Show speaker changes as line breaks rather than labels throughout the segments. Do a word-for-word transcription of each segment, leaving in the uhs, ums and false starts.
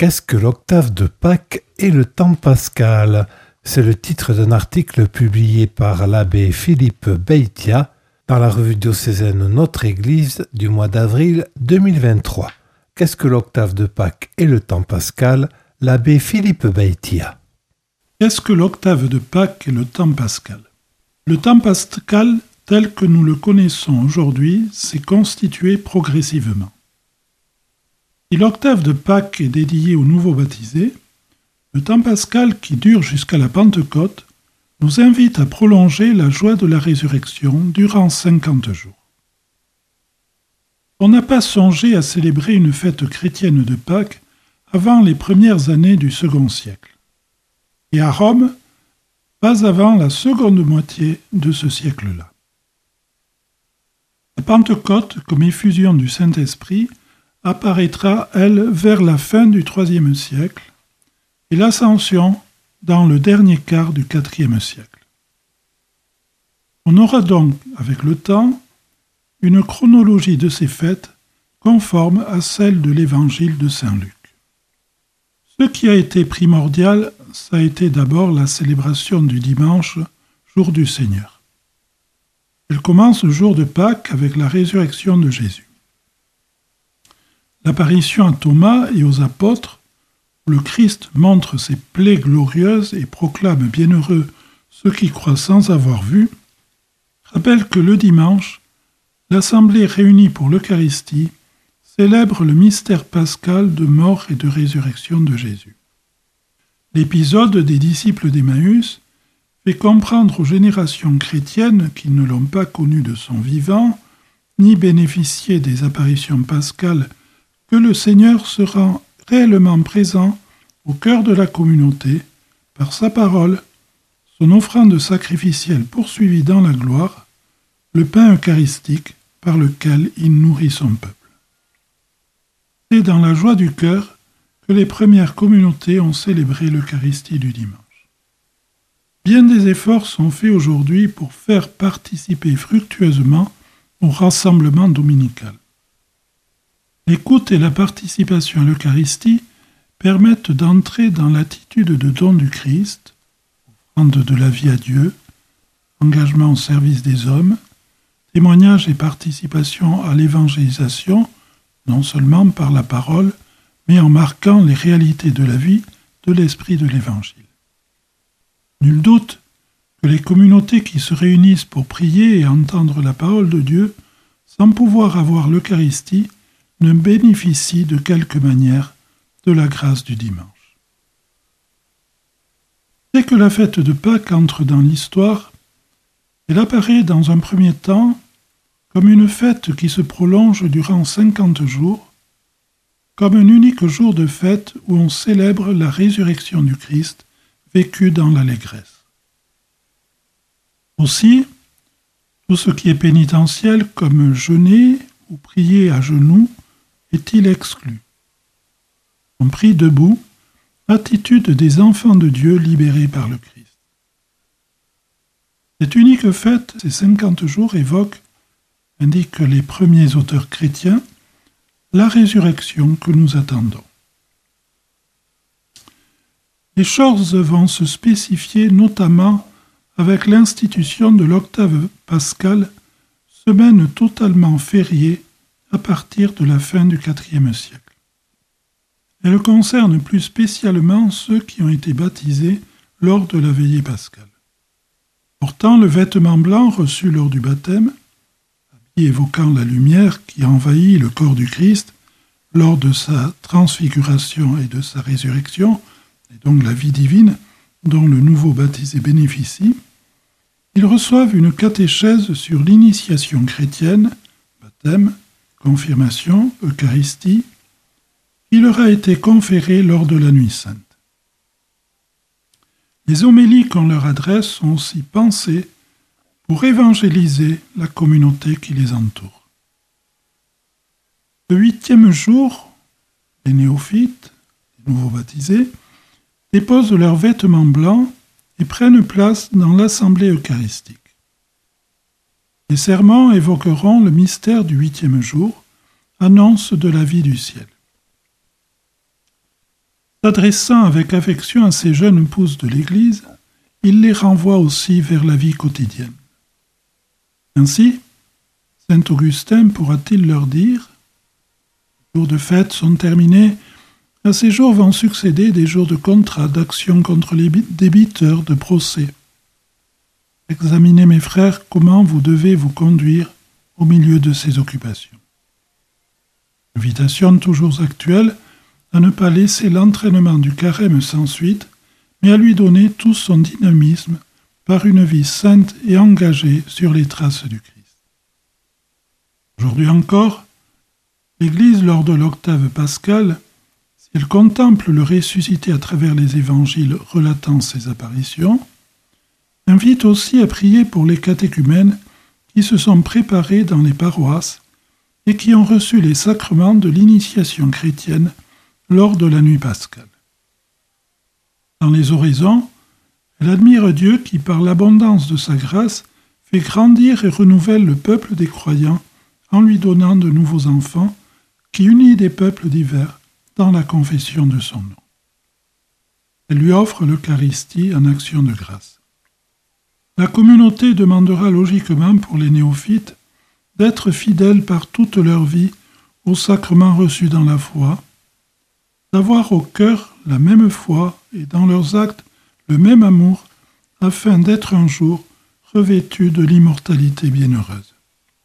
Qu'est-ce que l'octave de Pâques et le temps pascal ? C'est le titre d'un article publié par l'abbé Philippe Beitia dans la revue diocésaine Notre Église du mois d'avril deux mille vingt-trois. Qu'est-ce que l'octave de Pâques et le temps pascal ? L'abbé Philippe Beitia.
Qu'est-ce que l'octave de Pâques et le temps pascal ? Le temps pascal, tel que nous le connaissons aujourd'hui, s'est constitué progressivement. Si l'octave de Pâques est dédiée aux nouveaux baptisés, le temps pascal qui dure jusqu'à la Pentecôte nous invite à prolonger la joie de la résurrection durant cinquante jours. On n'a pas songé à célébrer une fête chrétienne de Pâques avant les premières années du second siècle. Et à Rome, pas avant la seconde moitié de ce siècle-là. La Pentecôte, comme effusion du Saint-Esprit, apparaîtra, elle, vers la fin du troisième siècle, et l'Ascension dans le dernier quart du quatrième siècle. On aura donc, avec le temps, une chronologie de ces fêtes conforme à celle de l'Évangile de Saint Luc. Ce qui a été primordial, ça a été d'abord la célébration du dimanche, jour du Seigneur. Elle commence le jour de Pâques avec la résurrection de Jésus. L'apparition à Thomas et aux apôtres, où le Christ montre ses plaies glorieuses et proclame bienheureux ceux qui croient sans avoir vu, rappelle que le dimanche, l'assemblée réunie pour l'Eucharistie célèbre le mystère pascal de mort et de résurrection de Jésus. L'épisode des disciples d'Emmaüs fait comprendre aux générations chrétiennes qui ne l'ont pas connu de son vivant, ni bénéficié des apparitions pascales, que le Seigneur sera réellement présent au cœur de la communauté par sa parole, son offrande sacrificielle poursuivie dans la gloire, le pain eucharistique par lequel il nourrit son peuple. C'est dans la joie du cœur que les premières communautés ont célébré l'Eucharistie du dimanche. Bien des efforts sont faits aujourd'hui pour faire participer fructueusement au rassemblement dominical. L'écoute et la participation à l'Eucharistie permettent d'entrer dans l'attitude de don du Christ, offrande de la vie à Dieu, engagement au service des hommes, témoignage et participation à l'évangélisation, non seulement par la parole, mais en marquant les réalités de la vie de l'esprit de l'Évangile. Nul doute que les communautés qui se réunissent pour prier et entendre la parole de Dieu, sans pouvoir avoir l'Eucharistie, ne bénéficient de quelque manière de la grâce du dimanche. Dès que la fête de Pâques entre dans l'histoire, elle apparaît dans un premier temps comme une fête qui se prolonge durant cinquante jours, comme un unique jour de fête où on célèbre la résurrection du Christ vécue dans l'allégresse. Aussi, tout ce qui est pénitentiel comme jeûner ou prier à genoux est-il exclu. On prie debout, attitude des enfants de Dieu libérés par le Christ. Cette unique fête, ces cinquante jours, évoque, indiquent les premiers auteurs chrétiens, la résurrection que nous attendons. Les choses vont se spécifier notamment avec l'institution de l'octave pascale, semaine totalement fériée à partir de la fin du quatrième siècle. Elle concerne plus spécialement ceux qui ont été baptisés lors de la veillée pascale. Portant le vêtement blanc reçu lors du baptême, habit évoquant la lumière qui envahit le corps du Christ lors de sa transfiguration et de sa résurrection, et donc la vie divine dont le nouveau baptisé bénéficie, ils reçoivent une catéchèse sur l'initiation chrétienne, baptême, confirmation, Eucharistie, qui leur a été conférée lors de la Nuit Sainte. Les homélies qu'on leur adresse sont aussi pensées pour évangéliser la communauté qui les entoure. Le huitième jour, les néophytes, les nouveaux baptisés, déposent leurs vêtements blancs et prennent place dans l'assemblée eucharistique. Les serments évoqueront le mystère du huitième jour, annonce de la vie du ciel. S'adressant avec affection à ces jeunes pousses de l'Église, il les renvoie aussi vers la vie quotidienne. Ainsi, saint Augustin pourra-t-il leur dire « Les jours de fête sont terminés, à ces jours vont succéder des jours de contrat, d'action contre les débiteurs, de procès. Examinez, mes frères, comment vous devez vous conduire au milieu de ces occupations. » Invitation toujours actuelle à ne pas laisser l'entraînement du carême sans suite, mais à lui donner tout son dynamisme par une vie sainte et engagée sur les traces du Christ. Aujourd'hui encore, l'Église, lors de l'octave pascale, si elle contemple le ressuscité à travers les évangiles relatant ses apparitions, invite aussi à prier pour les catéchumènes qui se sont préparés dans les paroisses et qui ont reçu les sacrements de l'initiation chrétienne lors de la nuit pascale. Dans les oraisons, elle admire Dieu qui, par l'abondance de sa grâce, fait grandir et renouvelle le peuple des croyants en lui donnant de nouveaux enfants qui unit des peuples divers dans la confession de son nom. Elle lui offre l'Eucharistie en action de grâce. La communauté demandera logiquement pour les néophytes d'être fidèles par toute leur vie aux sacrements reçus dans la foi, d'avoir au cœur la même foi et dans leurs actes le même amour, afin d'être un jour revêtus de l'immortalité bienheureuse.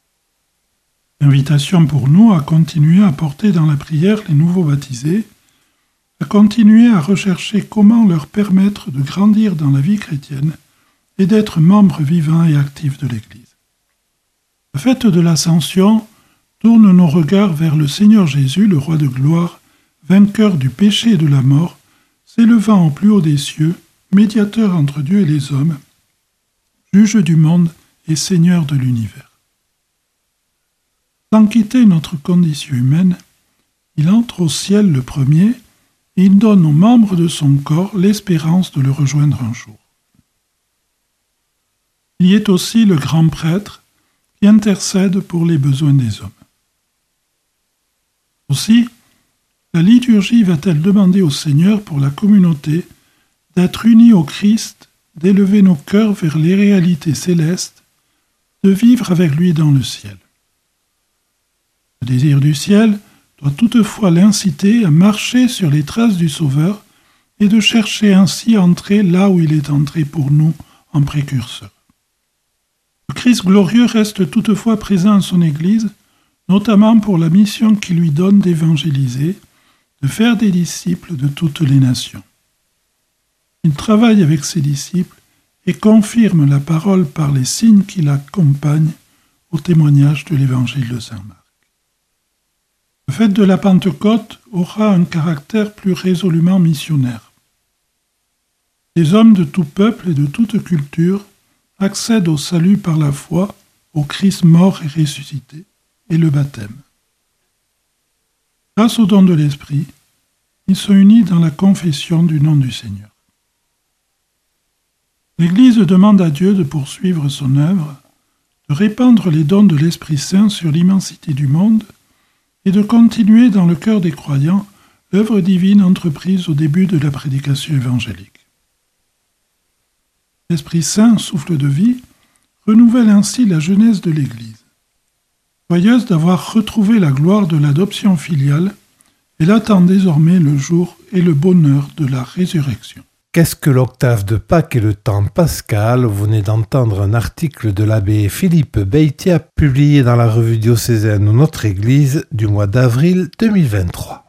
Invitation pour nous à continuer à porter dans la prière les nouveaux baptisés, à continuer à rechercher comment leur permettre de grandir dans la vie chrétienne et d'être membres vivants et actifs de l'Église. La fête de l'Ascension tourne nos regards vers le Seigneur Jésus, le Roi de gloire, vainqueur du péché et de la mort, s'élevant au plus haut des cieux, médiateur entre Dieu et les hommes, juge du monde et Seigneur de l'univers. Sans quitter notre condition humaine, il entre au ciel le premier et il donne aux membres de son corps l'espérance de le rejoindre un jour. Il y est aussi le grand prêtre qui intercède pour les besoins des hommes. Aussi, la liturgie va-t-elle demander au Seigneur pour la communauté d'être unis au Christ, d'élever nos cœurs vers les réalités célestes, de vivre avec lui dans le ciel. Le désir du ciel doit toutefois l'inciter à marcher sur les traces du Sauveur et de chercher ainsi à entrer là où il est entré pour nous en précurseur. Le Christ glorieux reste toutefois présent en son Église, notamment pour la mission qu'il lui donne d'évangéliser, de faire des disciples de toutes les nations. Il travaille avec ses disciples et confirme la parole par les signes qui l'accompagnent au témoignage de l'évangile de saint Marc. Le fête de la Pentecôte aura un caractère plus résolument missionnaire. Les hommes de tout peuple et de toute culture accèdent au salut par la foi au Christ mort et ressuscité et le baptême. Grâce au don de l'Esprit, ils sont unis dans la confession du nom du Seigneur. L'Église demande à Dieu de poursuivre son œuvre, de répandre les dons de l'Esprit Saint sur l'immensité du monde et de continuer dans le cœur des croyants l'œuvre divine entreprise au début de la prédication évangélique. L'Esprit Saint, souffle de vie, renouvelle ainsi la jeunesse de l'Église. Joyeuse d'avoir retrouvé la gloire de l'adoption filiale, elle attend désormais le jour et le bonheur de la résurrection.
Qu'est-ce que l'octave de Pâques et le temps pascal? Vous venez d'entendre un article de l'abbé Philippe Beitia publié dans la revue diocésaine Notre Église du mois d'avril deux mille vingt-trois.